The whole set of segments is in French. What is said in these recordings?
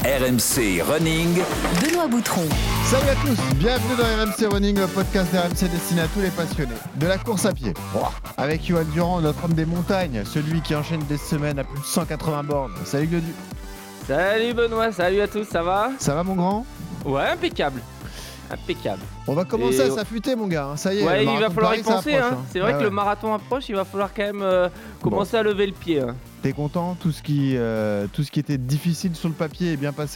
RMC Running. Benoît Boutron. Salut à tous, bienvenue dans RMC Running, le podcast d'RMC destiné à tous les passionnés de la course à pied. Avec Johan Durand, notre homme des montagnes, celui qui enchaîne des semaines à plus de 180 bornes. Salut Glodu. Salut Benoît, salut à tous, ça va ? Ça va mon grand ? Ouais, impeccable. On va commencer à s'affûter mon gars, ça y est. Ouais, il va falloir y penser. C'est vrai que ouais. le marathon approche, il va falloir quand même commencer à lever le pied. T'es content ? Tout ce qui était difficile sur le papier est bien passé ?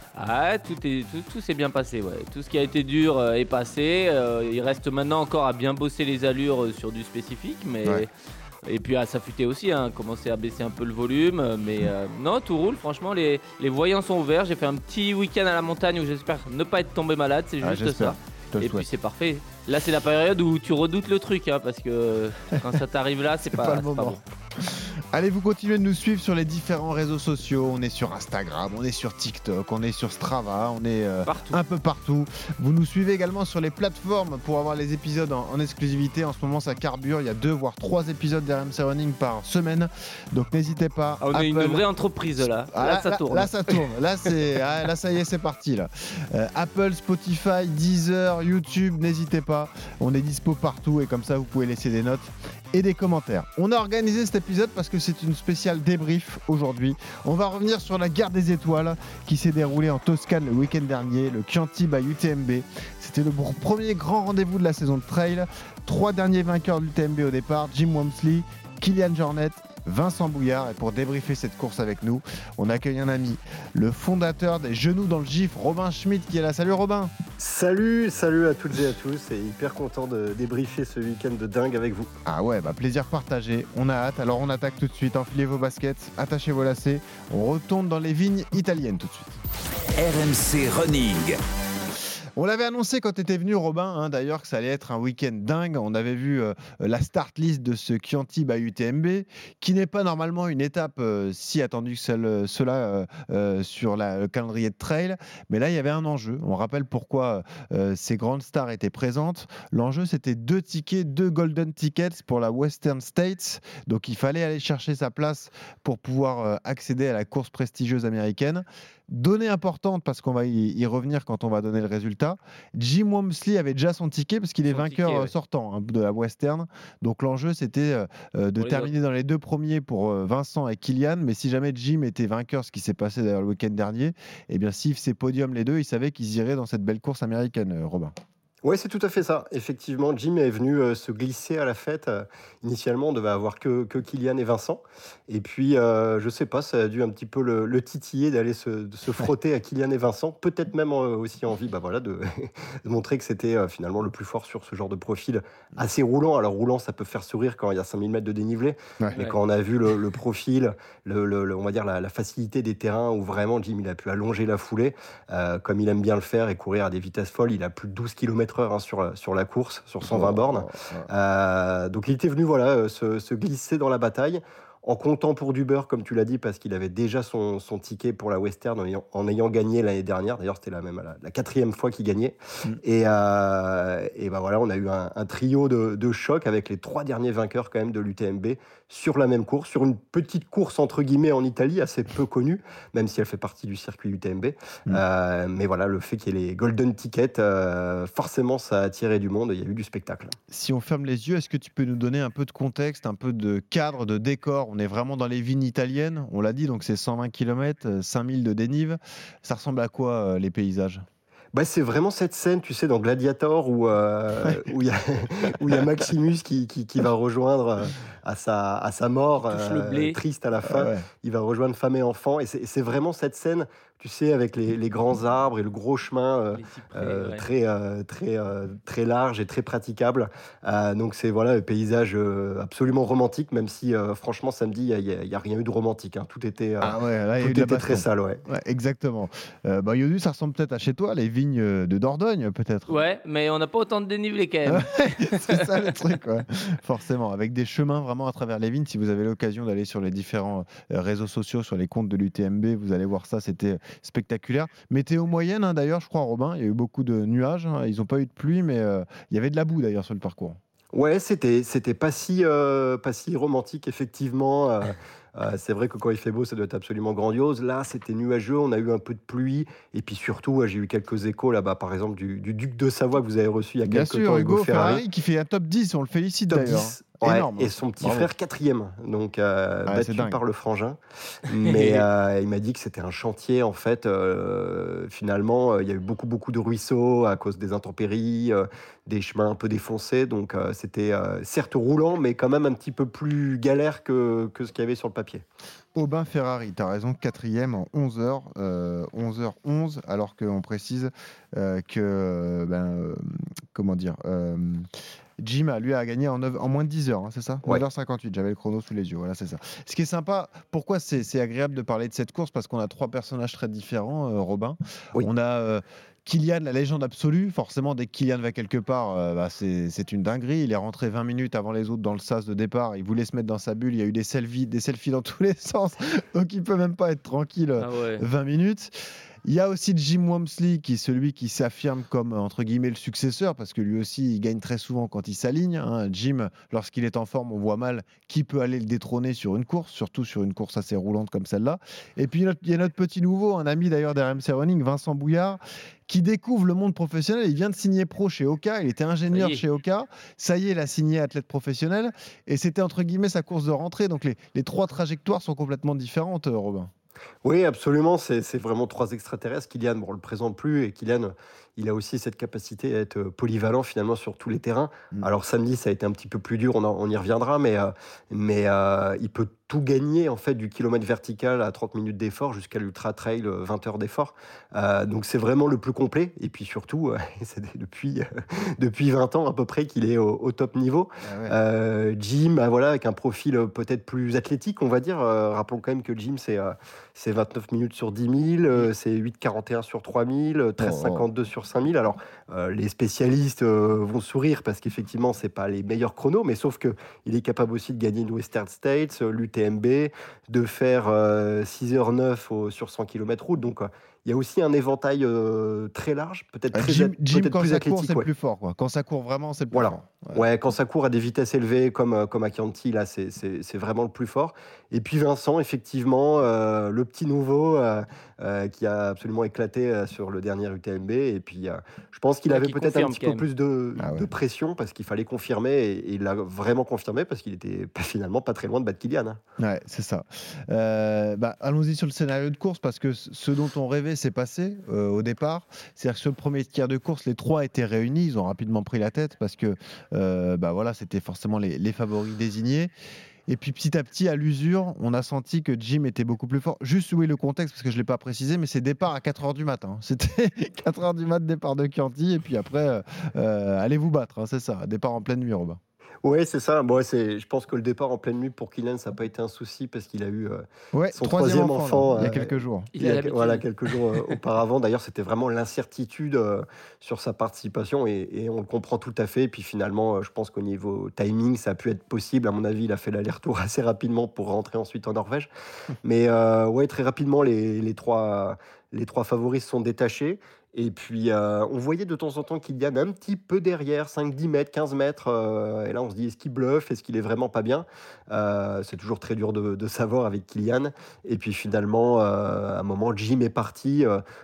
Ah, tout s'est bien passé, ouais. Tout ce qui a été dur est passé. Il reste maintenant encore à bien bosser les allures sur du spécifique, mais... Ouais. Et puis à s'affûter aussi, commencer à baisser un peu le volume. Mais non, tout roule, franchement, les voyants sont ouverts. J'ai fait un petit week-end à la montagne où j'espère ne pas être tombé malade, c'est juste ça. Et puis c'est parfait. Là, c'est la période où tu redoutes le truc, parce que quand ça t'arrive là, c'est pas le moment. Pas bon. Allez, vous continuez de nous suivre sur les différents réseaux sociaux. On est sur Instagram, on est sur TikTok, on est sur Strava, on est un peu partout. Vous nous suivez également sur les plateformes pour avoir les épisodes en exclusivité. En ce moment, ça carbure. Il y a 2 voire 3 épisodes d'RMC Running par semaine. Donc n'hésitez pas. On est une vraie entreprise là. Là, ça tourne. Là, ça tourne. Là, ça y est, c'est parti. Là. Apple, Spotify, Deezer, YouTube, n'hésitez pas. On est dispo partout et comme ça, vous pouvez laisser des notes et des commentaires. On a organisé cet épisode parce que c'est une spéciale débrief aujourd'hui. On va revenir sur la guerre des étoiles qui s'est déroulée en Toscane le week-end dernier, le Chianti by UTMB. C'était le premier grand rendez-vous de la saison de trail. 3 derniers vainqueurs de l'UTMB au départ, Jim Walmsley, Kilian Jornet, Vincent Bouillard. Et pour débriefer cette course avec nous, on accueille un ami, le fondateur des Genoux dans le Gif, Robin Schmitt, qui est là. Salut Robin. Salut à toutes et à tous, et hyper content de débriefer ce week-end de dingue avec vous. Ah ouais, plaisir partagé, on a hâte. Alors on attaque tout de suite, enfilez vos baskets, attachez vos lacets, on retourne dans les vignes italiennes tout de suite. RMC Running. On l'avait annoncé quand tu étais venu, Robin, d'ailleurs, que ça allait être un week-end dingue. On avait vu la start list de ce Chianti by UTMB, qui n'est pas normalement une étape si attendue que cela sur le calendrier de trail. Mais là, il y avait un enjeu. On rappelle pourquoi ces grandes stars étaient présentes. L'enjeu, c'était 2 tickets, 2 golden tickets pour la Western States. Donc, il fallait aller chercher sa place pour pouvoir accéder à la course prestigieuse américaine. Donnée importante, parce qu'on va y revenir quand on va donner le résultat. Jim Walmsley avait déjà son ticket parce qu'il est vainqueur sortant de la Western. Donc l'enjeu, c'était de terminer dans les 2 premiers pour Vincent et Kilian. Mais si jamais Jim était vainqueur, ce qui s'est passé d'ailleurs le week-end dernier, eh bien s'il faisait podium les 2, il savait qu'ils iraient dans cette belle course américaine, Robin. Ouais, c'est tout à fait ça. Effectivement, Jim est venu se glisser à la fête. Initialement, on devait avoir que Kilian et Vincent. Et puis, je sais pas, ça a dû un petit peu le titiller d'aller se frotter à Kilian et Vincent. Peut-être même aussi envie de montrer que c'était finalement le plus fort sur ce genre de profil assez roulant. Alors, roulant, ça peut faire sourire quand il y a 5000 mètres de dénivelé. Ouais. Mais quand on a vu le profil, on va dire la facilité des terrains où vraiment Jim il a pu allonger la foulée, comme il aime bien le faire et courir à des vitesses folles. Il a plus de 12 km/h sur la course, sur 120 bornes. Donc il était venu se glisser dans la bataille en comptant pour du beurre, comme tu l'as dit, parce qu'il avait déjà son ticket pour la Western en ayant gagné l'année dernière. D'ailleurs, c'était la 4e fois qu'il gagnait. Et on a eu un trio de choc avec les 3 derniers vainqueurs quand même de l'UTMB sur la même course, sur une petite course entre guillemets en Italie, assez peu connue, même si elle fait partie du circuit UTMB. Mais voilà, le fait qu'il y ait les golden tickets, forcément, ça a attiré du monde. Il y a eu du spectacle. Si on ferme les yeux, est-ce que tu peux nous donner un peu de contexte, un peu de cadre, de décor ? On est vraiment dans les vignes italiennes, on l'a dit, donc c'est 120 km, 5000 de dénive. Ça ressemble à quoi les paysages ? C'est vraiment cette scène, tu sais, dans Gladiator où il y a Maximus qui va rejoindre à sa mort triste à la fin. Ouais. Il va rejoindre femme et enfant. Et c'est vraiment cette scène, tu sais, avec les grands arbres et le gros chemin très large et très praticable. Donc c'est un paysage absolument romantique, même si franchement samedi il y a rien eu de romantique. Tout était très sale. Ouais, exactement. Yodu, ça ressemble peut-être à chez toi, les vignes de Dordogne peut-être. Ouais, mais on n'a pas autant de dénivelé quand même. C'est ça le truc, ouais. Forcément, avec des chemins vraiment à travers les vignes. Si vous avez l'occasion d'aller sur les différents réseaux sociaux, sur les comptes de l'UTMB, vous allez voir ça, c'était spectaculaire. Météo moyenne, d'ailleurs, je crois, Robin, il y a eu beaucoup de nuages. Ils n'ont pas eu de pluie, mais il y avait de la boue d'ailleurs sur le parcours. Ouais, c'était pas si romantique, effectivement. C'est vrai que quand il fait beau, ça doit être absolument grandiose. Là, c'était nuageux, on a eu un peu de pluie et puis surtout, j'ai eu quelques échos là-bas, par exemple du duc de Savoie que vous avez reçu il y a Bien quelques sûr, temps, Hugo Ferrari, qui fait un top 10, on le félicite top d'ailleurs. 10. Ouais, Énorme. et son petit Bravo. frère 4e, donc c'est battu dingue. par le frangin. Mais il m'a dit que c'était un chantier, en fait. Finalement, il y a eu beaucoup de ruisseaux à cause des intempéries, des chemins un peu défoncés. Donc c'était certes roulant, mais quand même un petit peu plus galère que ce qu'il y avait sur le papier. Aubin Ferrari, tu as raison, 4e en 11h, 11h11, alors qu'on précise comment dire, Jim, lui, a gagné en moins de 10 heures, hein, c'est ça? Ouais. 9h58, j'avais le chrono sous les yeux, voilà, c'est ça. Ce qui est sympa, pourquoi c'est agréable de parler de cette course? Parce qu'on a 3 personnages très différents, Robin. Oui. On a Kylian, la légende absolue. Forcément, dès que Kylian va quelque part, c'est une dinguerie. Il est rentré 20 minutes avant les autres dans le sas de départ. Il voulait se mettre dans sa bulle. Il y a eu des selfies dans tous les sens. Donc, il peut même pas être tranquille 20 minutes. Il y a aussi Jim Walmsley, qui est celui qui s'affirme comme, entre guillemets, le successeur, parce que lui aussi, il gagne très souvent quand il s'aligne. Hein. Jim, lorsqu'il est en forme, on voit mal qui peut aller le détrôner sur une course, surtout sur une course assez roulante comme celle-là. Et puis, il y a notre petit nouveau, un ami d'ailleurs d'RMC Running, Vincent Bouillard, qui découvre le monde professionnel. Il vient de signer pro chez Oka. Il était ingénieur chez Oka. Ça y est, il a signé athlète professionnel. Et c'était, entre guillemets, sa course de rentrée. Donc, les 3 trajectoires sont complètement différentes, Robin. Oui, absolument. C'est vraiment 3 extraterrestres. Kylian, bon, on le présente plus. Et Kylian, il a aussi cette capacité à être polyvalent finalement sur tous les terrains. Alors samedi, ça a été un petit peu plus dur. On y reviendra, mais il peut tout gagner en fait du kilomètre vertical à 30 minutes d'effort jusqu'à l'ultra trail 20 heures d'effort. Donc c'est vraiment le plus complet. Et puis surtout, c'est depuis 20 ans à peu près qu'il est au top niveau. Jim, voilà, avec un profil peut-être plus athlétique, on va dire. Rappelons quand même que Jim, c'est 29 minutes sur 10 000, c'est 8,41 sur 3 000, 13,52 sur 5 000. Alors, les spécialistes vont sourire parce qu'effectivement, c'est pas les meilleurs chronos, mais sauf qu'il est capable aussi de gagner une Western States, l'UTMB, de faire 6h09 sur 100 km route. Donc, il y a aussi un éventail très large, peut-être Jim, peut-être quand plus ça court, athlétique. c'est le plus fort. Quoi. Quand ça court vraiment, c'est le plus fort. Ouais, quand ça court à des vitesses élevées, comme à Chianti, là, c'est vraiment le plus fort. Et puis Vincent, effectivement, le petit nouveau qui a absolument éclaté sur le dernier UTMB. Et puis, je pense qu'il avait peut-être un petit peu plus de pression parce qu'il fallait confirmer. Et il l'a vraiment confirmé parce qu'il était finalement pas très loin de battre Kylian. Hein. Ouais, c'est ça. Allons-y sur le scénario de course parce que ce dont on rêvait s'est passé au départ. C'est-à-dire que sur le premier tiers de course, les 3 étaient réunis. Ils ont rapidement pris la tête parce que c'était forcément les favoris désignés. Et puis petit à petit, à l'usure, on a senti que Jim était beaucoup plus fort. Juste le contexte, parce que je ne l'ai pas précisé, mais c'est départ à 4h du matin. C'était 4h du matin, départ de Chianti, et puis après, allez vous battre, hein, c'est ça, départ en pleine nuit, Robin. Oui, c'est ça. Bon, je pense que le départ en pleine nuit pour Kylian, ça n'a pas été un souci parce qu'il a eu son troisième enfant il y a quelques jours. Quelques jours auparavant. D'ailleurs, c'était vraiment l'incertitude sur sa participation et on le comprend tout à fait. Et puis finalement, je pense qu'au niveau timing, ça a pu être possible. À mon avis, il a fait l'aller-retour assez rapidement pour rentrer ensuite en Norvège. Mais très rapidement, les trois favoris se sont détachés. Et puis, on voyait de temps en temps Kylian un petit peu derrière, 5, 10 mètres, 15 mètres. Et là, on se dit, est-ce qu'il bluffe? Est-ce qu'il est vraiment pas bien? C'est toujours très dur de savoir avec Kylian. Et puis, finalement, à un moment, Jim est parti.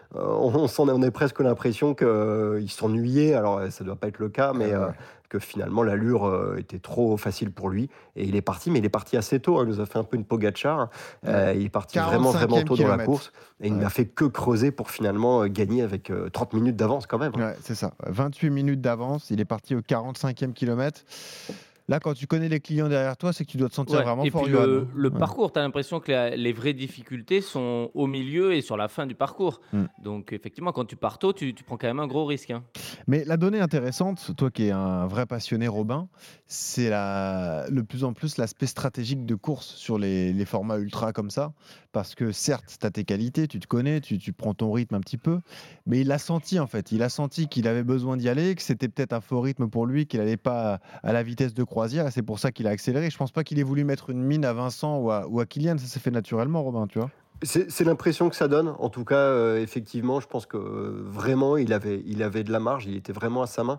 On a presque l'impression qu'il s'ennuyait. Alors, ça ne doit pas être le cas, mais que finalement, l'allure était trop facile pour lui. Et il est parti, mais il est parti assez tôt. Il nous a fait un peu une Pogacar. Il est parti vraiment tôt dans la course. Et il n'a fait que creuser pour finalement gagner avec 30 minutes d'avance quand même. Ouais, c'est ça. 28 minutes d'avance. Il est parti au 45e kilomètre. Là, quand tu connais les clients derrière toi, c'est que tu dois te sentir vraiment fort. Et puis le parcours, tu as l'impression que les vraies difficultés sont au milieu et sur la fin du parcours. Donc, effectivement, quand tu pars tôt, tu prends quand même un gros risque. Hein. Mais la donnée intéressante, toi qui es un vrai passionné, Robin, c'est de plus en plus l'aspect stratégique de course sur les formats ultra comme ça. Parce que certes, tu as tes qualités, tu te connais, tu prends ton rythme un petit peu. Mais il l'a senti, en fait. Il a senti qu'il avait besoin d'y aller, que c'était peut-être un faux rythme pour lui, qu'il n'allait pas à la vitesse de croisière. Et c'est pour ça qu'il a accéléré. Je ne pense pas qu'il ait voulu mettre une mine à Vincent ou à Kylian. Ça s'est fait naturellement, Robin, tu vois. C'est l'impression que ça donne. En tout cas, effectivement, je pense que vraiment, il avait de la marge. Il était vraiment à sa main.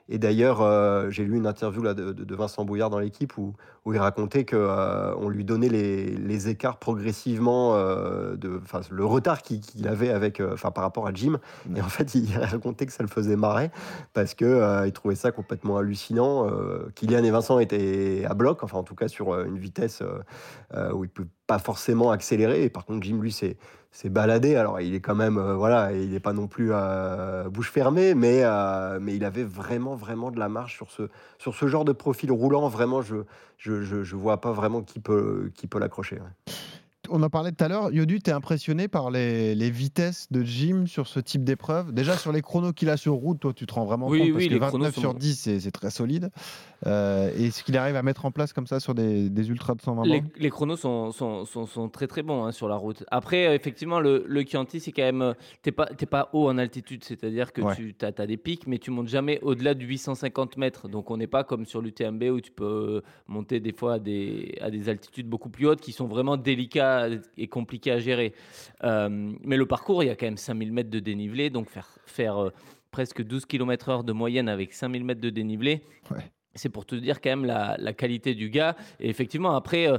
Et d'ailleurs, j'ai lu une interview là, de Vincent Bouillard dans l'équipe où il racontait qu'on lui donnait les écarts progressivement, le retard qu'il avait par rapport à Jim. Et en fait, il racontait que ça le faisait marrer parce qu'il trouvait ça complètement hallucinant. Kylian et Vincent étaient à bloc, enfin en tout cas sur une vitesse où il ne peut pas forcément accélérer. Et par contre, Jim, lui, s'est baladé. Alors, il est quand même, il n'est pas non plus bouche fermée, mais il avait vraiment, vraiment de la marge sur ce genre de profil roulant. Vraiment, je vois pas vraiment qui peut l'accrocher. Ouais. On en parlait tout à l'heure. Yodu, t'es impressionné par les vitesses de Jim sur ce type d'épreuve? Déjà, sur les chronos qu'il a sur route, toi, tu te rends vraiment compte parce que 29 sur 10, c'est très solide. Et ce qu'il arrive à mettre en place comme ça sur des ultras de 120 bornes? Les chronos sont très très bons sur la route. Après, effectivement, le Chianti, c'est quand même. T'es pas haut en altitude, c'est-à-dire que tu as des pics, mais tu montes jamais au-delà de 850 mètres. Donc, on n'est pas comme sur l'UTMB où tu peux monter des fois à des altitudes beaucoup plus hautes qui sont vraiment délicats et compliqué à gérer. Mais le parcours, il y a quand même 5000 mètres de dénivelé, donc faire presque 12 km/h de moyenne avec 5000 mètres de dénivelé. Ouais. C'est pour te dire quand même la qualité du gars. Et effectivement, après,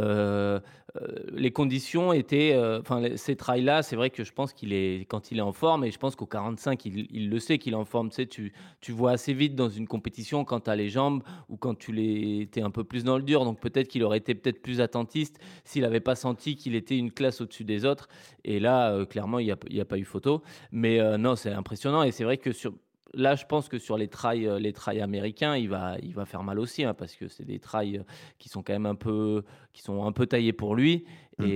les conditions étaient... ces trails-là, c'est vrai que je pense quand il est en forme, et je pense qu'au 45, il le sait qu'il est en forme. Tu sais, tu vois assez vite dans une compétition quand tu as les jambes ou quand tu es un peu plus dans le dur. Donc peut-être qu'il aurait été plus attentiste s'il n'avait pas senti qu'il était une classe au-dessus des autres. Et là, clairement, il n'y a pas eu photo. Mais non, c'est impressionnant. Et c'est vrai que là, je pense que sur les trails américains, il va faire mal aussi, parce que c'est des trails qui sont quand même un peu taillés pour lui.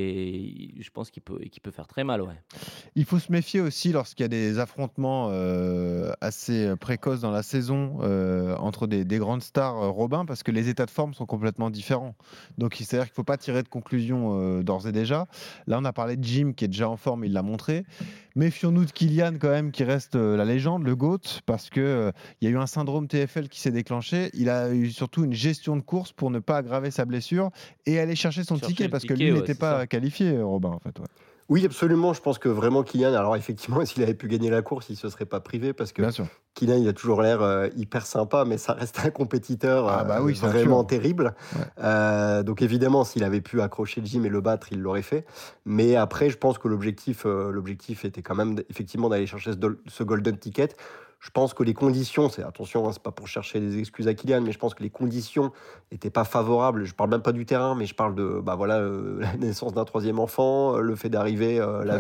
Et je pense qu'il peut faire très mal. Ouais. Il faut se méfier aussi lorsqu'il y a des affrontements assez précoces dans la saison entre des grandes stars, Robin, parce que les états de forme sont complètement différents. Donc, c'est-à-dire qu'il ne faut pas tirer de conclusion d'ores et déjà. Là, on a parlé de Jim qui est déjà en forme, il l'a montré. Méfions-nous de Kylian quand même, qui reste la légende, le GOAT, parce qu'il y a eu un syndrome TFL qui s'est déclenché. Il a eu surtout une gestion de course pour ne pas aggraver sa blessure et aller chercher son ticket, parce que lui n'était pas qualifié, Robin, en fait. Ouais. Oui, absolument. Je pense que vraiment Kylian, alors effectivement, s'il avait pu gagner la course, il ne se serait pas privé parce que Kylian, il a toujours l'air hyper sympa, mais ça reste un compétiteur vraiment terrible. Ouais. Donc évidemment, s'il avait pu accrocher Jim et le battre, il l'aurait fait. Mais après, je pense que l'objectif était quand même effectivement d'aller chercher ce golden ticket. Je pense que les conditions, attention, c'est pas pour chercher des excuses à Kylian, mais je pense que les conditions n'étaient pas favorables. Je parle même pas du terrain, mais je parle de la naissance d'un troisième enfant, le fait d'arriver la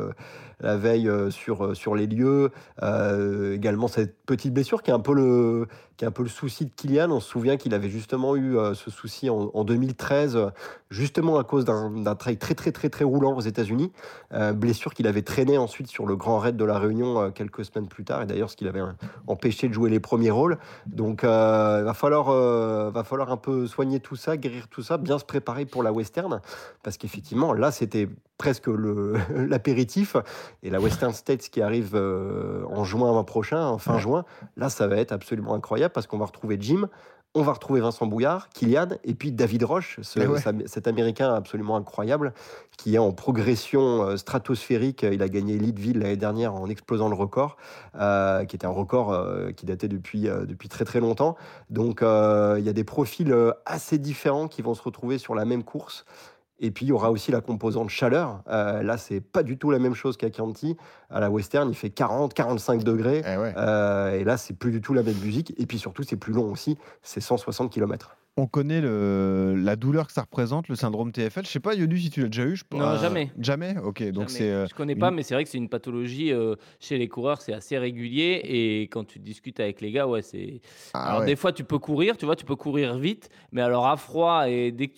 veille sur les lieux, également cette petite blessure qui est un peu le souci de Kylian. On se souvient qu'il avait justement eu ce souci en 2013, justement à cause d'un trail très très très très roulant aux États-Unis, blessure qu'il avait traînée ensuite sur le Grand Raid de la Réunion quelques semaines plus tard, et d'ailleurs ce qu'il avait empêché de jouer les premiers rôles. Donc va falloir un peu soigner tout ça, guérir tout ça, bien se préparer pour la Western, parce qu'effectivement là c'était presque l'apéritif, et la Western States qui arrive en juin prochain, fin juin, là ça va être absolument incroyable parce qu'on va retrouver Jim, on va retrouver Vincent Bouillard, Kylian, et puis David Roche, cet Américain absolument incroyable qui est en progression stratosphérique. Il a gagné Leadville l'année dernière en explosant le record, qui était un record qui datait depuis très très longtemps. Donc il y a des profils assez différents qui vont se retrouver sur la même course. Et puis, il y aura aussi la composante chaleur. Là, c'est pas du tout la même chose qu'à Chianti. À la Western, il fait 40, 45 degrés. Et là, c'est plus du tout la même musique. Et puis surtout, c'est plus long aussi. C'est 160 km. On connaît la douleur que ça représente, le syndrome TFL. Je sais pas, Yodu, si tu l'as déjà eu. Non, jamais. Jamais. Ok, donc jamais. Je connais pas, mais c'est vrai que c'est une pathologie chez les coureurs, c'est assez régulier. Et quand tu discutes avec les gars, c'est. Des fois, tu peux courir, tu courir vite, mais alors à froid et dès que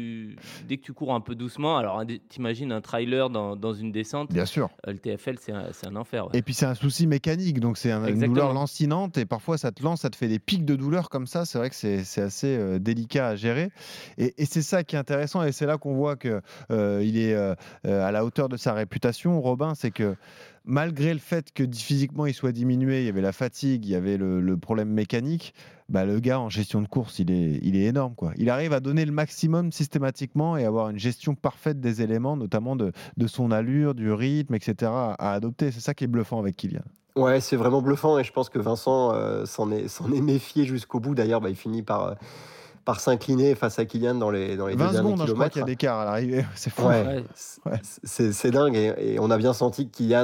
tu cours un peu doucement, alors t'imagines un trailer dans une descente. Bien sûr. Le TFL, c'est un enfer. Ouais. Et puis c'est un souci mécanique, donc c'est une douleur lancinante et parfois ça te fait des pics de douleur comme ça. C'est vrai que c'est assez délicat à gérer, et c'est ça qui est intéressant, et c'est là qu'on voit que il est à la hauteur de sa réputation, Robin. C'est que malgré le fait que physiquement il soit diminué, il y avait la fatigue, il y avait le problème mécanique, le gars en gestion de course, il est énorme, quoi. Il arrive à donner le maximum systématiquement et avoir une gestion parfaite des éléments, notamment de son allure, du rythme, etc. à adopter. C'est ça qui est bluffant avec Kylian. Ouais, c'est vraiment bluffant et je pense que Vincent s'en est méfié jusqu'au bout. D'ailleurs, il finit par s'incliner face à Kylian dans les 2 20 derniers secondes, je crois qu'il y a kilomètres. d'écart à l'arrivée. C'est fou. Ouais, Ouais. Ouais. c'est dingue et on a bien senti que Kylian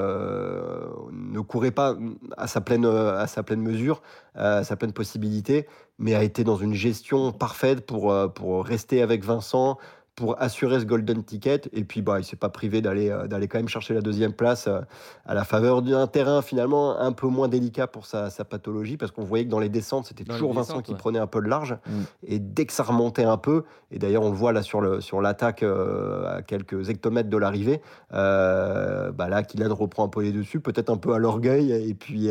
ne courait pas à sa pleine mesure, à sa pleine possibilité, mais a été dans une gestion parfaite pour rester avec Vincent, pour assurer ce golden ticket. Et puis il s'est pas privé d'aller quand même chercher la deuxième place à la faveur d'un terrain finalement un peu moins délicat pour sa pathologie, parce qu'on voyait que dans les descentes, c'était Dans les toujours Vincent descentes, qui ouais. prenait un peu de large. Mm. Et dès que ça remontait un peu, et d'ailleurs on le voit là sur l'attaque à quelques hectomètres de l'arrivée, là Kylian reprend un peu les dessus, peut-être un peu à l'orgueil, et puis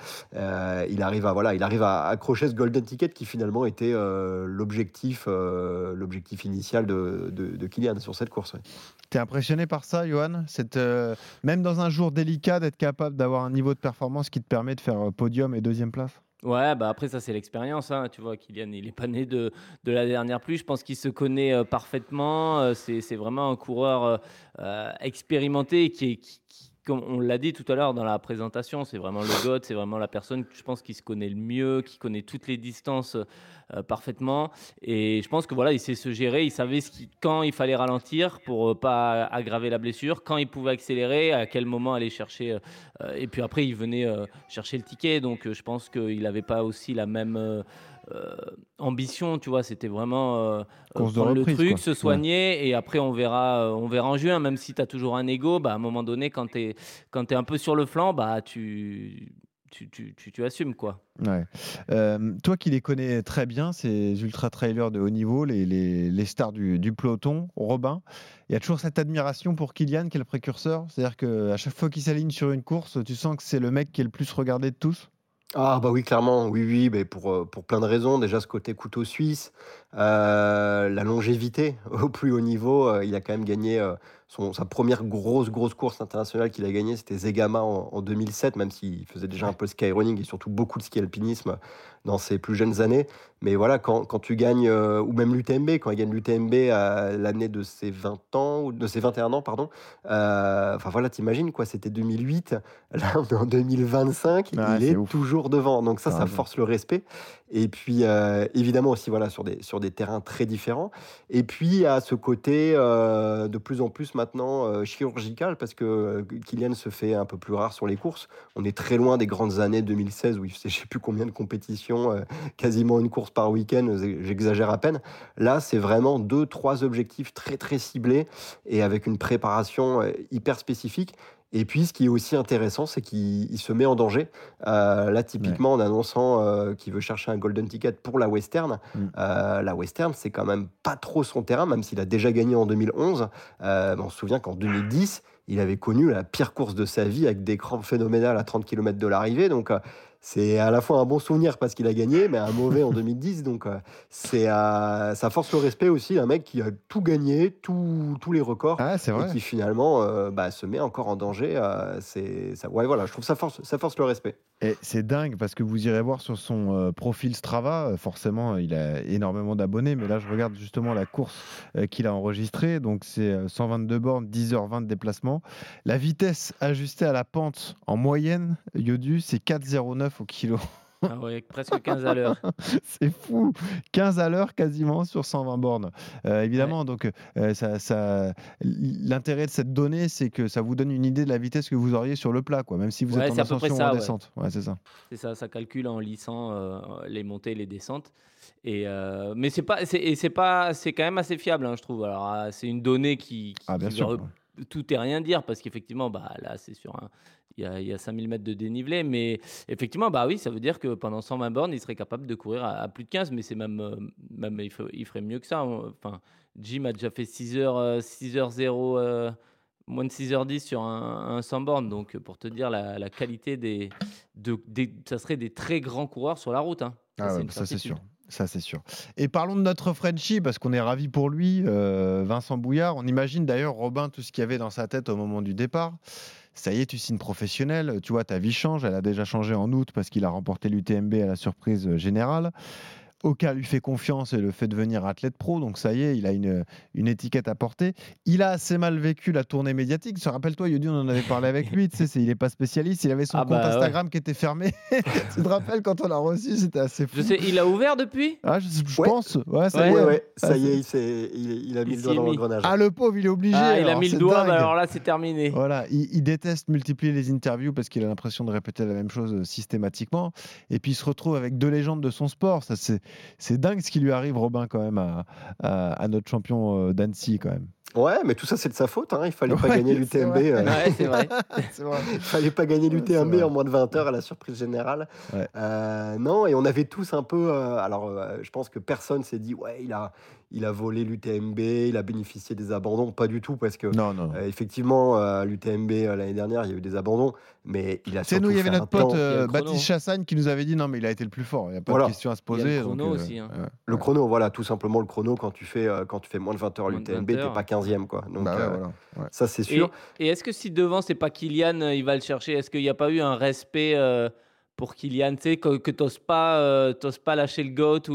il arrive à accrocher ce golden ticket qui finalement était l'objectif initial de Kylian sur cette course. Ouais. T'es impressionné par ça, Johan? Même dans un jour délicat, d'être capable d'avoir un niveau de performance qui te permet de faire podium et deuxième place? Ouais, après ça c'est l'expérience, hein. Tu vois, Kylian, il est pas né de la dernière pluie. Je pense qu'il se connaît parfaitement. C'est vraiment un coureur expérimenté comme on l'a dit tout à l'heure dans la présentation, c'est vraiment le GOAT, c'est vraiment la personne, je pense, qui se connaît le mieux, qui connaît toutes les distances parfaitement. Et je pense que voilà, il sait se gérer, il savait quand il fallait ralentir pour pas aggraver la blessure, quand il pouvait accélérer, à quel moment aller chercher. Et puis après, il venait chercher le ticket. Donc je pense qu'il n'avait pas aussi la même ambition, tu vois. C'était vraiment Course de prendre le reprise, truc, quoi. se soigner, et après on verra en juin. Même si tu as toujours un ego, à un moment donné, quand tu es un peu sur le flanc, tu assumes, quoi. Ouais. Toi qui les connais très bien, ces ultra-trailers de haut niveau, les stars du peloton, Robin, il y a toujours cette admiration pour Kylian qui est le précurseur. C'est-à-dire qu'à chaque fois qu'il s'aligne sur une course, tu sens que c'est le mec qui est le plus regardé de tous? Ah oui, clairement, oui, mais pour plein de raisons. Déjà, ce côté couteau suisse, la longévité au plus haut niveau. Il a quand même gagné sa première grosse course internationale qu'il a gagnée, c'était Zegama en 2007, même s'il faisait déjà un peu de skyrunning et surtout beaucoup de ski alpinisme dans ses plus jeunes années. Mais voilà, quand tu gagnes, ou même l'UTMB, quand il gagne l'UTMB à l'année de ses 20 ans, ou de ses 21 ans, pardon, voilà, t'imagines, quoi, c'était 2008, là on est en 2025, Ouais, il c'est est ouf. toujours devant. Donc T'as ça raison. force le respect. Et puis, évidemment aussi, voilà, sur des terrains très différents. Et puis, à ce côté de plus en plus maintenant chirurgical, parce que Kylian se fait un peu plus rare sur les courses. On est très loin des grandes années 2016 où il faisait je sais plus combien de compétitions, quasiment une course par week-end, j'exagère à peine. Là, c'est vraiment 2-3 objectifs très très ciblés et avec une préparation hyper spécifique. Et puis, ce qui est aussi intéressant, c'est qu'il se met en danger. Là, typiquement, en annonçant qu'il veut chercher un golden ticket pour la Western. La Western, c'est quand même pas trop son terrain, même s'il a déjà gagné en 2011. On se souvient qu'en 2010, il avait connu la pire course de sa vie avec des crampes phénoménales à 30 km de l'arrivée. Donc, c'est à la fois un bon souvenir parce qu'il a gagné, mais un mauvais en 2010. Donc, ça force le respect aussi. Un mec qui a tout gagné, tous les records, Ah, c'est et vrai. qui finalement se met encore en danger. Ouais, voilà, je trouve ça force le respect. Et c'est dingue parce que vous irez voir sur son profil Strava, forcément il a énormément d'abonnés, mais là je regarde justement la course qu'il a enregistrée, donc c'est 122 bornes, 10h20 de déplacement. La vitesse ajustée à la pente en moyenne, Yodu, c'est 4,09 au kilo. Ah ouais, presque 15 à l'heure. C'est fou, 15 à l'heure quasiment sur 120 bornes. Évidemment, Ouais. donc l'intérêt de cette donnée, c'est que ça vous donne une idée de la vitesse que vous auriez sur le plat, quoi, même si vous Ouais, êtes en c'est à peu près ascension ou ça, en ouais. descente. Ouais, c'est ça. C'est ça, ça calcule en lissant les montées et les descentes. Mais c'est quand même assez fiable, hein, je trouve. Alors, c'est une donnée Ah, bien qui sûr. veut tout et rien dire, parce qu'effectivement, là, c'est sur il y a 5000 mètres de dénivelé, mais effectivement, oui, ça veut dire que pendant 120 bornes, il serait capable de courir à plus de 15, mais c'est même il ferait mieux que ça. Enfin, Jim a déjà fait 6h0, moins de 6h10 sur un 100 bornes, donc pour te dire la qualité ça serait des très grands coureurs sur la route, hein. Ah ouais, Une ça c'est certitude. sûr. Ça c'est sûr. Et parlons de notre Frenchie, parce qu'on est ravis pour lui, Vincent Bouillard. On imagine d'ailleurs, Robin, tout ce qu'il y avait dans sa tête au moment du départ. Ça y est, tu signes professionnel, tu vois, ta vie change. Elle a déjà changé en août parce qu'il a remporté l'UTMB à la surprise générale. Oka lui fait confiance et le fait devenir athlète pro, donc ça y est, il a une étiquette à porter. Il a assez mal vécu la tournée médiatique. Rappelle-toi, Yodi, on en avait parlé avec lui, il n'est pas spécialiste, il avait son compte Instagram qui était fermé. Tu te rappelles quand on l'a reçu, c'était assez fou. Je sais, il a ouvert depuis ? Je pense. Ça y est, il a mis le doigt dans l'engrenage. Ah, le pauvre, il est obligé. Il a mis le doigt, alors là, c'est terminé. Voilà, il déteste multiplier les interviews parce qu'il a l'impression de répéter la même chose systématiquement. Et puis, il se retrouve avec deux légendes de son sport. Ça, c'est dingue ce qui lui arrive, Robin, quand même, à notre champion d'Annecy, quand même. Ouais, mais tout ça, c'est de sa faute. Il fallait pas gagner l'UTMB. C'est vrai. Il fallait pas gagner l'UTMB en moins de 20 heures à la surprise générale. Ouais. Non, et on avait tous un peu... je pense que personne s'est dit, ouais, il a volé l'UTMB, il a bénéficié des abandons. Pas du tout, parce que non. Effectivement, à l'UTMB l'année dernière, il y a eu des abandons, mais il a surtout nous, il y avait notre pote Baptiste Baptiste Chassagne qui nous avait dit non, mais il a été le plus fort. Il n'y a pas de question à se poser. Il y a le chrono aussi. Le chrono, voilà, tout simplement le chrono. Quand tu fais moins de 20 heures à l'UTMB, t'es pas 15e, quoi. Donc, ça, c'est sûr. Et est-ce que si devant, c'est pas Kylian, il va le chercher ? Est-ce qu'il n'y a pas eu un respect pour Kylian, tu sais, que t'oses pas lâcher le GOAT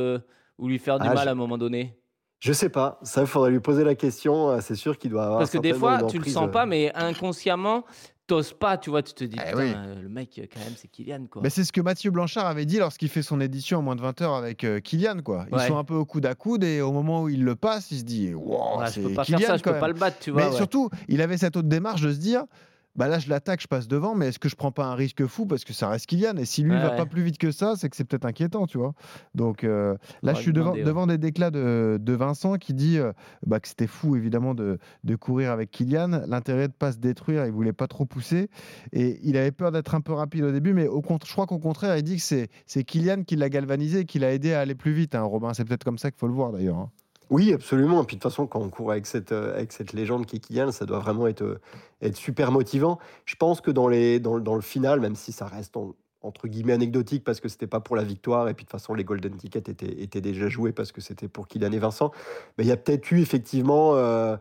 ou lui faire du mal à un moment donné ? Je sais pas, ça, il faudrait lui poser la question. C'est sûr qu'il doit avoir. Parce que des fois, tu le sens pas, mais inconsciemment, t'oses pas, tu vois, tu te dis, le mec, quand même, c'est Kylian, quoi. Mais c'est ce que Mathieu Blanchard avait dit lorsqu'il fait son édition en moins de 20 heures avec Kylian, quoi. Ils sont un peu au coude à coude et au moment où il le passe, il se dit, wow, c'est je peux pas Kylian, faire ça, je peux même pas le battre, tu vois. Mais surtout, il avait cette autre démarche de se dire, là, je l'attaque, je passe devant, mais est-ce que je prends pas un risque fou parce que ça reste Kylian, et si lui va pas plus vite que ça, c'est que c'est peut-être inquiétant, tu vois. Donc là, je suis devant des déclats de Vincent qui dit que c'était fou évidemment de courir avec Kylian, l'intérêt de pas se détruire, il voulait pas trop pousser et il avait peur d'être un peu rapide au début, mais je crois qu'au contraire, il dit que c'est Kylian qui l'a galvanisé, qui l'a aidé à aller plus vite. Robin, c'est peut-être comme ça qu'il faut le voir d'ailleurs. Oui, absolument. Et puis de toute façon, quand on court avec cette légende qui est Kylian, ça doit vraiment être super motivant. Je pense que dans le final, même si ça reste entre guillemets anecdotique parce que c'était pas pour la victoire et puis de toute façon les golden tickets étaient déjà joués parce que c'était pour Kylian et Vincent, mais il y a peut-être eu effectivement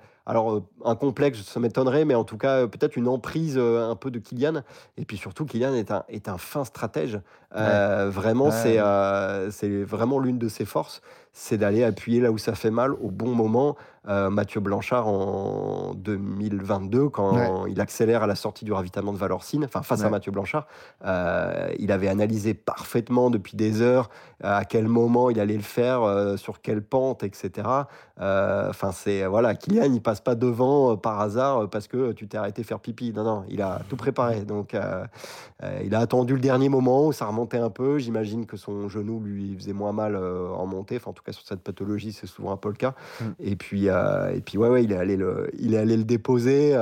un complexe, ça m'étonnerait, mais en tout cas peut-être une emprise un peu de Kylian. Et puis surtout, Kylian est un fin stratège. Vraiment, c'est vraiment l'une de ses forces, c'est d'aller appuyer là où ça fait mal au bon moment. Mathieu Blanchard en 2022, quand il accélère à la sortie du ravitaillement de Valorcine, face à Mathieu Blanchard, il avait analysé parfaitement depuis des heures à quel moment il allait le faire, sur quelle pente, etc. Kylian, il passe pas devant par hasard parce que tu t'es arrêté faire pipi. Non, il a tout préparé. Donc, il a attendu le dernier moment où ça remontait un peu. J'imagine que son genou lui faisait moins mal en montée. En tout cas, sur cette pathologie, c'est souvent un peu le cas. Et puis, il est allé le déposer.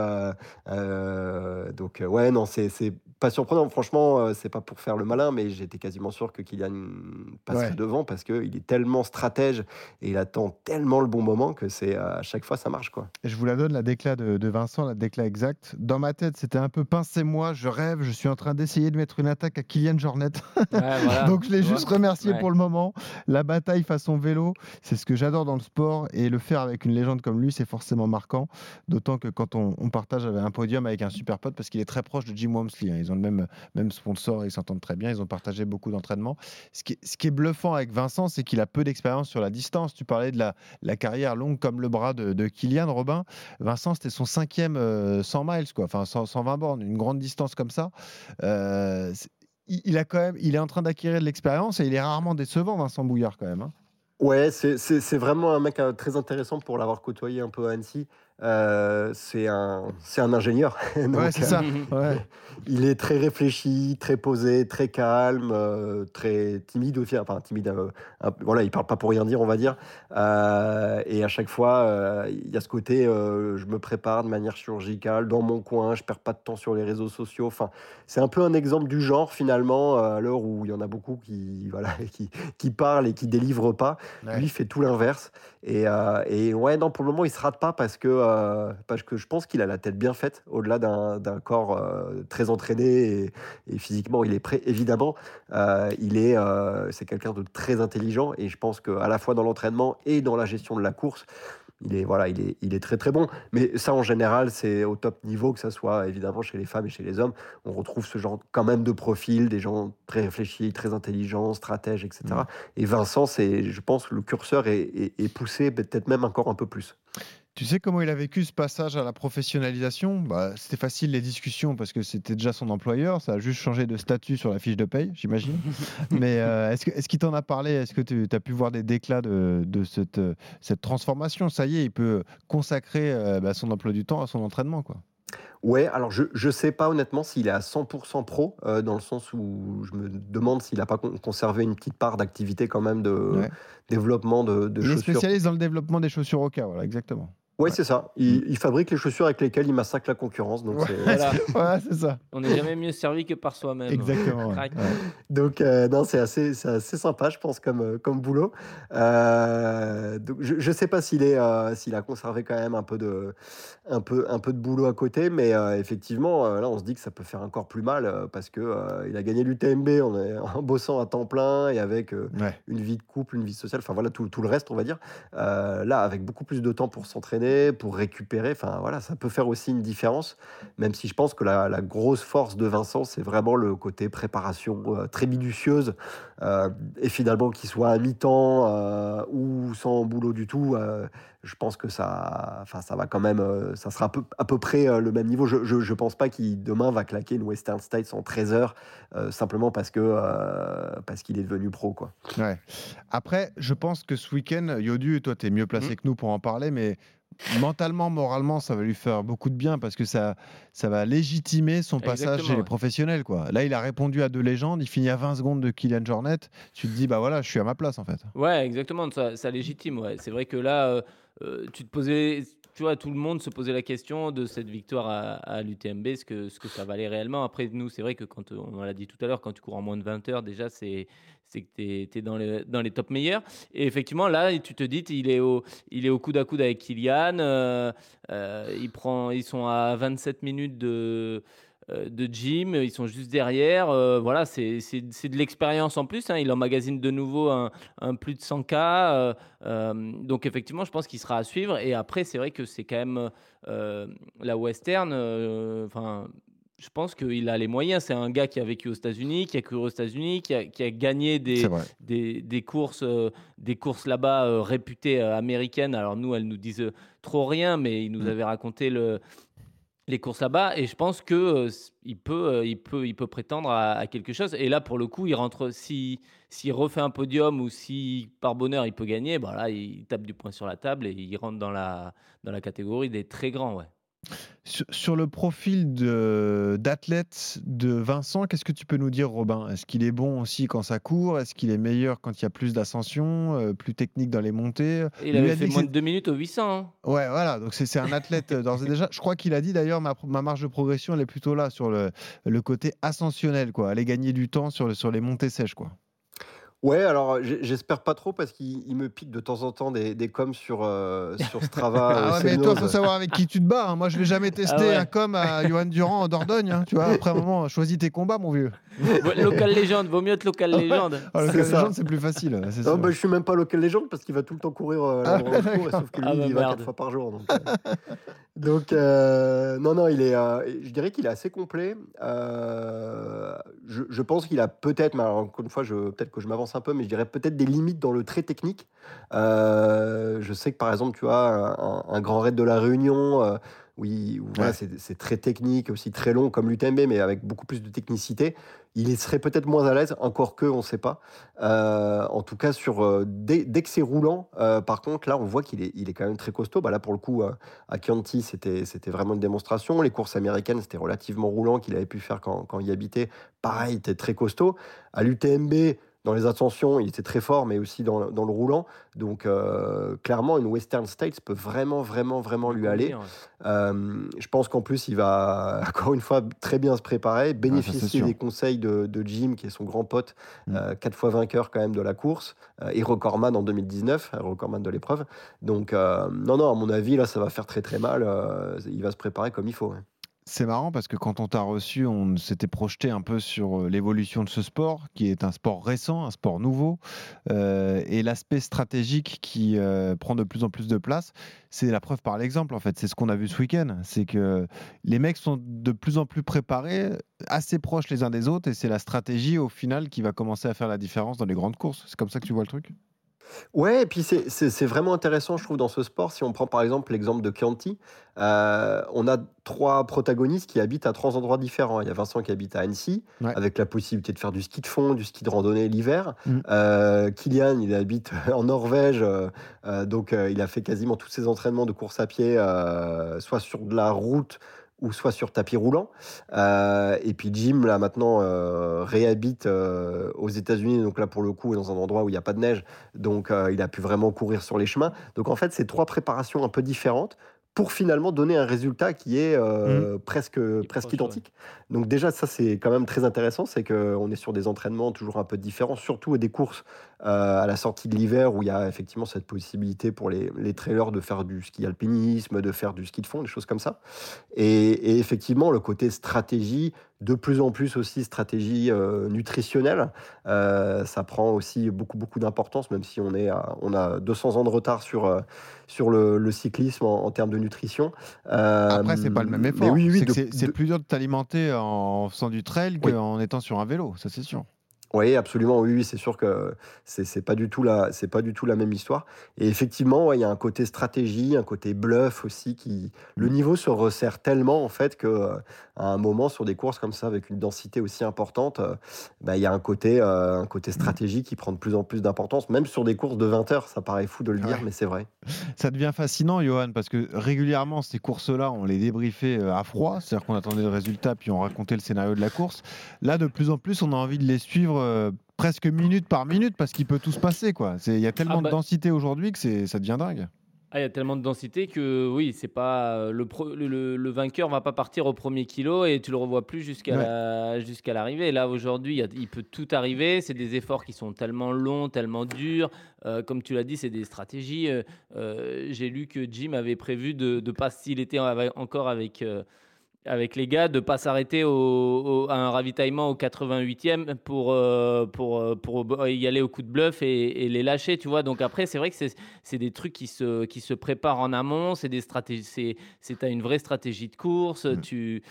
C'est pas surprenant. Franchement, c'est pas pour faire le malin, mais j'étais quasiment sûr que Kylian passerait devant parce qu'il est tellement stratège et il attend tellement le bon moment que c'est à chaque fois ça marche, quoi. Et je vous la donne, la décla de Vincent, la décla exacte. Dans ma tête, c'était un peu pincez-moi, je rêve, je suis en train d'essayer de mettre une attaque à Kylian Jornet. Donc je l'ai juste remercié pour le moment. La bataille façon vélo, c'est ce que j'adore dans le sport et le faire avec une légende comme lui, c'est forcément marquant. D'autant que quand on partage un podium avec un super pote, parce qu'il est très proche de Jim Walmsley, ils ont le même sponsor, ils s'entendent très bien, ils ont partagé beaucoup d'entraînements. Ce qui est bluffant avec Vincent, c'est qu'il a peu d'expérience sur la distance. Tu parlais de la carrière longue comme le bras de Kylian, Robin. Vincent, c'était son 5e 100 miles, quoi. 120 bornes, une grande distance comme ça. Il est en train d'acquérir de l'expérience et il est rarement décevant, Vincent Bouillard, quand même. Ouais, c'est vraiment un mec très intéressant pour l'avoir côtoyé un peu à Annecy. C'est un ingénieur. Donc, c'est ça. Il est très réfléchi, très posé, très calme, très timide aussi. Enfin, timide, il parle pas pour rien dire, on va dire. Et à chaque fois, il y a ce côté, je me prépare de manière chirurgicale dans mon coin, je perds pas de temps sur les réseaux sociaux. Enfin, c'est un peu un exemple du genre, finalement, à l'heure où il y en a beaucoup qui parlent et qui délivrent pas. Lui, il fait tout l'inverse. Pour le moment, il se rate pas parce que je pense qu'il a la tête bien faite, au-delà d'un corps très entraîné et physiquement, il est prêt, évidemment. C'est quelqu'un de très intelligent et je pense qu'à la fois dans l'entraînement et dans la gestion de la course, il est très très bon. Mais ça, en général, c'est au top niveau, que ça soit évidemment chez les femmes et chez les hommes. On retrouve ce genre quand même de profil, des gens très réfléchis, très intelligents, stratèges, etc. Et Vincent, je pense que le curseur est poussé, peut-être même encore un peu plus. Tu sais comment il a vécu ce passage à la professionnalisation? C'était facile les discussions parce que c'était déjà son employeur. Ça a juste changé de statut sur la fiche de paye, j'imagine. Mais est-ce qu'il t'en a parlé? Est-ce que tu as pu voir des déclats de cette transformation? Ça y est, il peut consacrer son emploi du temps à son entraînement, quoi. Ouais, alors je sais pas honnêtement s'il est à 100% pro, dans le sens où je me demande s'il a pas conservé une petite part d'activité quand même de Ouais. développement de Il est chaussures. spécialiste dans le développement des chaussures Oka, voilà, exactement. Ouais, Ouais. c'est ça. Il fabrique les chaussures avec lesquelles il massacre la concurrence, donc Ouais. Voilà. Ouais, c'est ça. On n'est jamais mieux servi que par soi-même. Exactement. Ouais. Crac. Ouais. donc non, c'est assez sympa, je pense, comme boulot. Donc je sais pas s'il a conservé quand même un peu de boulot à côté, mais effectivement, là, on se dit que ça peut faire encore plus mal, parce que il a gagné l'UTMB en bossant à temps plein et avec Ouais. une vie de couple, une vie sociale, enfin voilà, tout le reste, on va dire. Là, avec beaucoup plus de temps pour s'entraîner, pour récupérer, enfin voilà, ça peut faire aussi une différence, même si je pense que la grosse force de Vincent, c'est vraiment le côté préparation très minutieuse, et finalement qu'il soit à mi-temps ou sans boulot du tout, je pense que ça va quand même, ça sera à peu près le même niveau. Je pense pas qu'il demain va claquer une Western States en 13 heures, simplement parce qu'il est devenu pro, quoi. Ouais. Après, je pense que ce week-end, Yodu, toi, tu es mieux placé que nous pour en parler, mais mentalement, moralement, ça va lui faire beaucoup de bien parce que ça va légitimer son passage Exactement, chez les ouais. professionnels, quoi. Là, il a répondu à deux légendes, il finit à 20 secondes de Kylian Jornet. Tu te dis, bah voilà, je suis à ma place, en fait. Ouais, exactement, ça légitime. Ouais. C'est vrai que là, tu vois, tout le monde se posait la question de cette victoire à l'UTMB, ce que ça valait réellement. Après, nous, c'est vrai que quand on l'a dit tout à l'heure, quand tu cours en moins de 20 heures, déjà, c'est que tu es dans les top meilleurs. Et effectivement, là, tu te dis, il est au coude à coude avec Kylian. Ils sont à 27 minutes de gym, ils sont juste derrière. Voilà, c'est de l'expérience en plus. Hein. Il emmagasine de nouveau un plus de 100K. Donc, effectivement, je pense qu'il sera à suivre. Et après, c'est vrai que c'est quand même la Western. Enfin. Je pense qu'il a les moyens. C'est un gars qui a vécu aux États-Unis, qui a couru aux États-Unis, qui a gagné C'est vrai. des courses là-bas réputées américaines. Alors nous, elles nous disent trop rien, mais il nous avait raconté les courses là-bas, et je pense que il peut prétendre à quelque chose. Et là, pour le coup, il rentre, s'il refait un podium ou si par bonheur il peut gagner, bah là, il tape du poing sur la table et il rentre dans la catégorie des très grands, ouais. Sur le profil d'athlète de Vincent, qu'est-ce que tu peux nous dire, Robin? Est-ce qu'il est bon aussi quand ça court? Est-ce qu'il est meilleur quand il y a plus d'ascension, plus technique dans les montées? Il avait fait moins de 2 minutes au 800. Hein. Ouais, voilà, donc c'est un athlète d'ores et déjà. Je crois qu'il a dit d'ailleurs, ma marge de progression, elle est plutôt là, sur le côté ascensionnel, quoi. Aller gagner du temps sur les montées sèches, quoi. Ouais, alors j'espère pas trop, parce qu'il me pique de temps en temps des coms sur Strava. Ah ouais, mais toi, faut savoir avec qui tu te bats. Hein. Moi, je l'ai jamais testé un com à Johan Durand en Dordogne. Hein, tu vois, après un moment, choisis tes combats, mon vieux. Local légende, vaut mieux être local légende. Ah, local légende, c'est plus facile. Non, bah, je suis même pas local légende, parce qu'il va tout le temps courir l'endroit où je cours, sauf que lui, il y va 4 fois par jour. Donc non, je dirais qu'il est assez complet. Je pense qu'il a peut-être, mais alors, encore une fois, peut-être que je m'avance un peu, mais je dirais peut-être des limites dans le très technique. Je sais que par exemple, tu vois, un grand raid de la Réunion, où voilà, c'est très technique, aussi très long comme l'UTMB, mais avec beaucoup plus de technicité. Il serait peut-être moins à l'aise, encore que, on ne sait pas. En tout cas, dès que c'est roulant, par contre, là, on voit qu'il est quand même très costaud. Bah, là, pour le coup, à Chianti, c'était vraiment une démonstration. Les courses américaines, c'était relativement roulant, qu'il avait pu faire quand il y habitait. Pareil, il était très costaud. À l'UTMB, dans les ascensions, il était très fort, mais aussi dans le roulant. Donc, clairement, une Western States peut vraiment, vraiment, vraiment lui aller. Je pense qu'en plus, il va, encore une fois, très bien se préparer, bénéficier des conseils de Jim, qui est son grand pote, 4 fois vainqueur quand même de la course, et recordman en 2019, recordman de l'épreuve. Donc, non, à mon avis, là, ça va faire très, très mal. Il va se préparer comme il faut. Ouais. C'est marrant parce que quand on t'a reçu, on s'était projeté un peu sur l'évolution de ce sport, qui est un sport récent, un sport nouveau, et l'aspect stratégique qui prend de plus en plus de place. C'est la preuve par l'exemple, en fait. C'est ce qu'on a vu ce week-end. C'est que les mecs sont de plus en plus préparés, assez proches les uns des autres, et c'est la stratégie, au final, qui va commencer à faire la différence dans les grandes courses. C'est comme ça que tu vois le truc ? Ouais, et puis c'est vraiment intéressant, je trouve, dans ce sport. Si on prend par exemple l'exemple de Chianti, on a 3 protagonistes qui habitent à 3 endroits différents. Il y a Vincent qui habite à Annecy, Ouais. avec la possibilité de faire du ski de fond, du ski de randonnée l'hiver. Mm. Kylian, il habite en Norvège, donc il a fait quasiment tous ses entraînements de course à pied, soit sur de la route ou soit sur tapis roulant. Et puis Jim, là maintenant, réhabite aux États-Unis, donc là pour le coup, dans un endroit où il n'y a pas de neige, donc il a pu vraiment courir sur les chemins. Donc en fait, c'est 3 préparations un peu différentes pour finalement donner un résultat qui est presque proche, identique. Donc déjà, ça c'est quand même très intéressant, c'est qu'on est sur des entraînements toujours un peu différents, surtout des courses à la sortie de l'hiver où il y a effectivement cette possibilité pour les trailers de faire du ski alpinisme, de faire du ski de fond, des choses comme ça. Et effectivement, le côté stratégie, de plus en plus aussi stratégie nutritionnelle, ça prend aussi beaucoup d'importance, même si on a 200 ans de retard sur le cyclisme en termes de nutrition. Après, c'est pas le même Mais effort. oui, C'est plus dur de t'alimenter en faisant du trail oui. qu'en étant sur un vélo, ça c'est sûr. Oui, absolument. Oui, c'est sûr que c'est pas du tout la même histoire. Et effectivement, ouais, il y a un côté stratégie, un côté bluff aussi le niveau se resserre tellement en fait que à un moment sur des courses comme ça avec une densité aussi importante, bah, il y a un côté stratégie qui prend de plus en plus d'importance, même sur des courses de 20 heures. Ça paraît fou de le dire, Ouais. mais c'est vrai. Ça devient fascinant, Johan, parce que régulièrement, ces courses-là, on les débriefait à froid, c'est-à-dire qu'on attendait le résultat, puis on racontait le scénario de la course. Là, de plus en plus, on a envie de les suivre presque minute par minute, parce qu'il peut tout se passer, quoi. Il y a tellement de densité aujourd'hui que ça devient dingue. Il y a tellement de densité que oui, c'est pas le vainqueur va pas partir au premier kilo et tu le revois plus jusqu'à l'arrivée. Là aujourd'hui, il peut tout arriver. C'est des efforts qui sont tellement longs, tellement durs. Comme tu l'as dit, c'est des stratégies. J'ai lu que Jim avait prévu de pas, s'il était encore avec les gars, de ne pas s'arrêter à un ravitaillement au 88e pour y aller au coup de bluff et les lâcher, tu vois. Donc après, c'est vrai que c'est des trucs qui se préparent en amont, c'est des stratégies, t'as une vraie stratégie de course, tu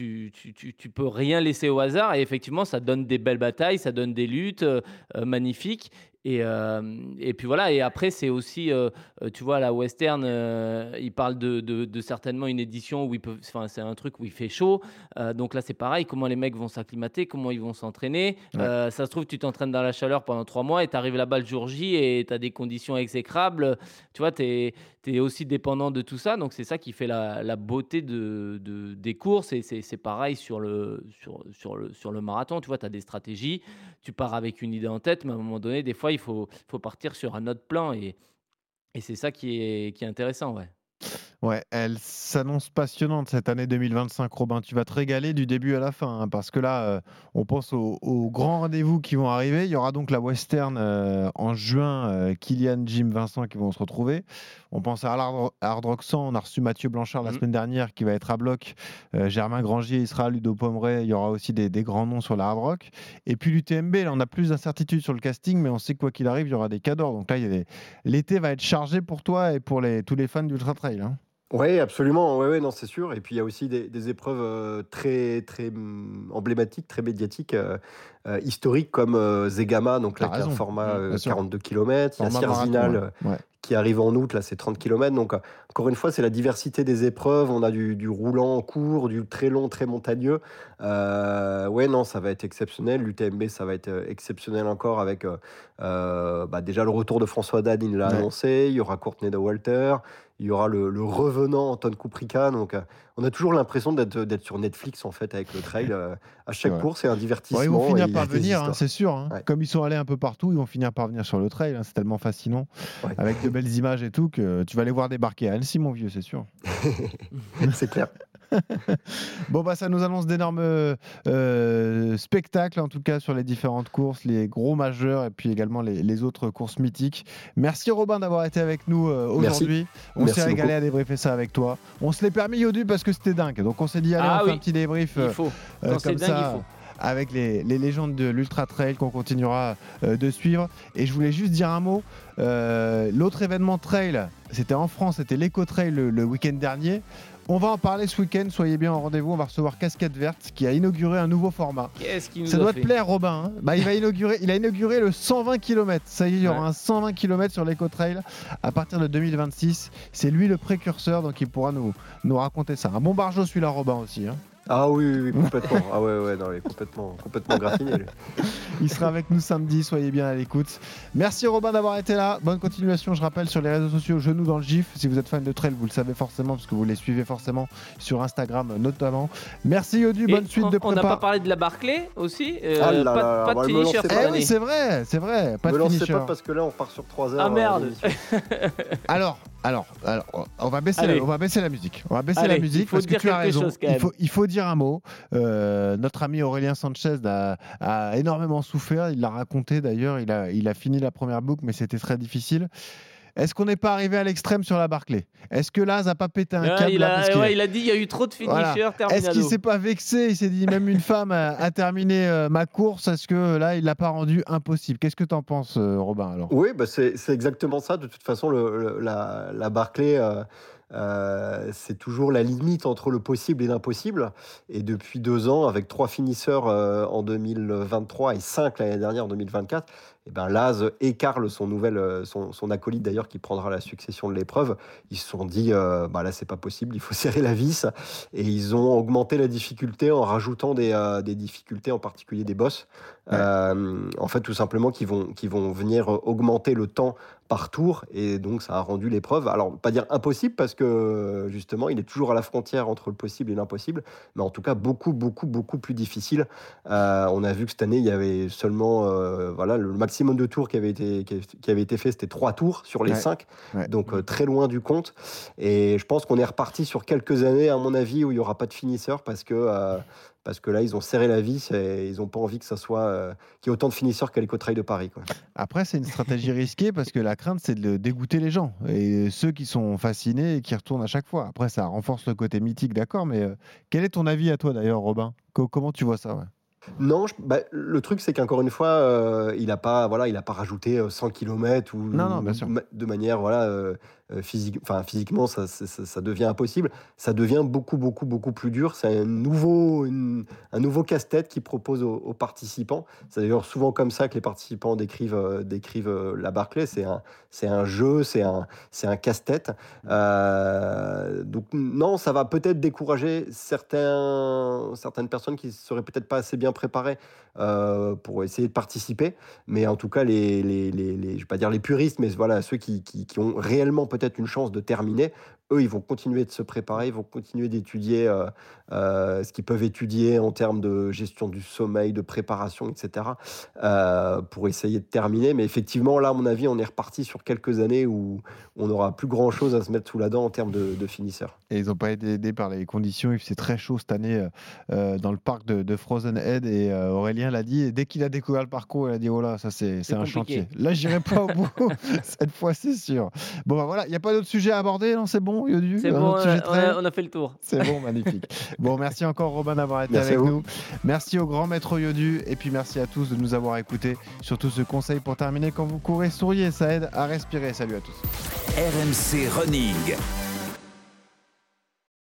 peux rien laisser au hasard et effectivement, ça donne des belles batailles, ça donne des luttes magnifiques. Et puis voilà, et après c'est aussi, tu vois, la western, il parle de certainement une édition où c'est un truc où il fait chaud, donc là c'est pareil, comment les mecs vont s'acclimater, comment ils vont s'entraîner, ça se trouve tu t'entraînes dans la chaleur pendant 3 mois et tu arrives là-bas le jour J et tu as des conditions exécrables, tu vois, t'es aussi dépendant de tout ça, donc c'est ça qui fait la beauté des courses, et c'est pareil sur le marathon, tu vois, tu as des stratégies, tu pars avec une idée en tête, mais à un moment donné, des fois, il faut partir sur un autre plan, et c'est ça qui est intéressant, ouais. Ouais, elle s'annonce passionnante cette année 2025, Robin. Tu vas te régaler du début à la fin, hein, parce que là, on pense aux grands rendez-vous qui vont arriver. Il y aura donc la Western en juin, Kylian, Jim, Vincent qui vont se retrouver. On pense à Hard Rock 100. On a reçu Mathieu Blanchard la semaine dernière qui va être à bloc. Germain Grangier, il sera, Ludo Pomeray. Il y aura aussi des grands noms sur la Hard Rock. Et puis l'UTMB, là, on a plus d'incertitudes sur le casting, mais on sait que quoi qu'il arrive, il y aura des cadors. Donc là, l'été va être chargé pour toi et pour tous les fans d'Ultra Trail, hein. Oui, absolument. Ouais, non, c'est sûr. Et puis il y a aussi des épreuves très emblématiques, très médiatiques, historiques comme Zegama, donc là T'as qui est un raison. format Bien sûr. 42 km. Il y a Format marathon, Sierzinal ouais. qui arrive en août, là c'est 30 km. Donc encore une fois, c'est la diversité des épreuves. On a du roulant en court, du très long, très montagneux. Ouais, non, ça va être exceptionnel. L'UTMB, ça va être exceptionnel encore avec déjà le retour de François Dade, il l'a annoncé. Il y aura Courtney de Walter. Il y aura le revenant Anton Kuprika. Donc, on a toujours l'impression d'être sur Netflix en fait avec le trail. À chaque course, c'est un divertissement. Ils vont finir et par des venir, histoires. c'est sûr. Hein. Ouais. Comme ils sont allés un peu partout, ils vont finir par venir sur le trail. Hein. C'est tellement fascinant, avec de belles images et tout, que tu vas les voir débarquer à Annecy, mon vieux, c'est sûr. C'est clair. Bon, ça nous annonce d'énormes spectacles, en tout cas, sur les différentes courses, les gros majeurs et puis également les autres courses mythiques. Merci Robin d'avoir été avec nous aujourd'hui. On s'est régalé à débriefer ça avec toi. On se l'est permis, Yodu, parce que c'était dingue. Donc on s'est dit, allez, on fait un petit débrief. Il faut. Quand c'est dingue, il faut. Avec les légendes de l'Ultra Trail qu'on continuera de suivre. Et je voulais juste dire un mot. L'autre événement trail, c'était en France, c'était l'Eco Trail le week-end dernier. On va en parler ce week-end, soyez bien au rendez-vous. On va recevoir Casquette Verte qui a inauguré un nouveau format. Qu'est-ce qu'il nous Ça doit te plaire, Robin. Hein, il a inauguré le 120 km. Ça y est, il y aura un 120 km sur l'Eco Trail à partir de 2026. C'est lui le précurseur, donc il pourra nous raconter ça. Un bon barjo celui-là, Robin aussi. Hein. Ah oui, complètement. Ah ouais, non, il est complètement graffiné. Il sera avec nous samedi, soyez bien à l'écoute. Merci Robin d'avoir été là. Bonne continuation, je rappelle, sur les réseaux sociaux, Genoux dans le GIF. Si vous êtes fan de trail, vous le savez forcément, parce que vous les suivez forcément sur Instagram notamment. Merci Yodu, bonne suite de prépa. On n'a pas parlé de la Barclay aussi pas de finisher cette année. Oui, c'est vrai, pas de finisher. Pas parce que là, on part sur 3 heures. Ah merde. Alors, on va baisser la musique. On va baisser la musique parce que tu as raison. Il faut dire un mot. Notre ami Aurélien Sanchez a énormément souffert. Il l'a raconté d'ailleurs. Il a fini la première boucle, mais c'était très difficile. Est-ce qu'on n'est pas arrivé à l'extrême sur la Barclay ? Est-ce que Laz n'a pas pété un câble il a dit il y a eu trop de finishers. Voilà. Est-ce qu'il ne s'est pas vexé ? Il s'est dit même une femme a terminé ma course. Est-ce que là, il ne l'a pas rendu impossible ? Qu'est-ce que tu en penses, Robin, alors ? Oui, c'est exactement ça. De toute façon, la Barclay... c'est toujours la limite entre le possible et l'impossible. Et depuis 2 ans, avec 3 finisseurs en 2023 et 5 l'année dernière en 2024, Laz et Karl, son acolyte d'ailleurs, qui prendra la succession de l'épreuve, ils se sont dit là c'est pas possible, il faut serrer la vis. Et ils ont augmenté la difficulté en rajoutant des difficultés, en particulier des bosses. Ouais. En fait, tout simplement, qui vont venir augmenter le temps par tour, et donc ça a rendu l'épreuve, alors pas dire impossible, parce que justement il est toujours à la frontière entre le possible et l'impossible, mais en tout cas beaucoup plus difficile. On a vu que cette année il y avait seulement le maximum de tours qui avait été fait, c'était 3 tours sur les 5, donc très loin du compte, et je pense qu'on est reparti sur quelques années, à mon avis, où il n'y aura pas de finisseur, parce que là, ils ont serré la vis et ils n'ont pas envie que ça soit qu'il y ait autant de finisseurs qu'à l'Eco Trail de Paris, quoi. Après, c'est une stratégie risquée parce que la crainte, c'est de dégoûter les gens et ceux qui sont fascinés et qui retournent à chaque fois. Après, ça renforce le côté mythique, d'accord, mais quel est ton avis à toi d'ailleurs, Robin ? Comment tu vois ça ? Non, le truc, c'est qu'encore une fois, il n'a pas rajouté 100 km ou bien sûr. De manière physiquement, ça devient impossible. Ça devient beaucoup plus dur. C'est un nouveau casse-tête qu'ils proposent aux participants. C'est d'ailleurs souvent comme ça que les participants décrivent la Barclay. C'est un jeu, c'est un casse-tête. Donc non, ça va peut-être décourager certaines personnes qui seraient peut-être pas assez bien préparées pour essayer de participer. Mais en tout cas, je vais pas dire les puristes, mais voilà, ceux qui ont réellement peut-être une chance de terminer, eux, ils vont continuer de se préparer, ils vont continuer d'étudier ce qu'ils peuvent étudier en termes de gestion du sommeil, de préparation, etc., pour essayer de terminer. Mais effectivement, là, à mon avis, on est reparti sur quelques années où on n'aura plus grand-chose à se mettre sous la dent en termes de finisseurs. Et ils n'ont pas été aidés par les conditions. Il fait très chaud cette année dans le parc de Frozen Head. Et Aurélien l'a dit, et dès qu'il a découvert le parcours, il a dit, oh là, ça c'est un chantier. Là, j'irai pas au bout. Cette fois, c'est sûr. Bon, voilà, il n'y a pas d'autre sujet à aborder, non ? C'est bon, Yodu ? C'est bon, on a fait le tour. C'est bon, magnifique. Bon, merci encore, Robin, d'avoir été avec nous. Merci au grand maître Yodu. Et puis, merci à tous de nous avoir écoutés. Surtout ce conseil pour terminer, quand vous courez, souriez, ça aide à respirer. Salut à tous. RMC Running.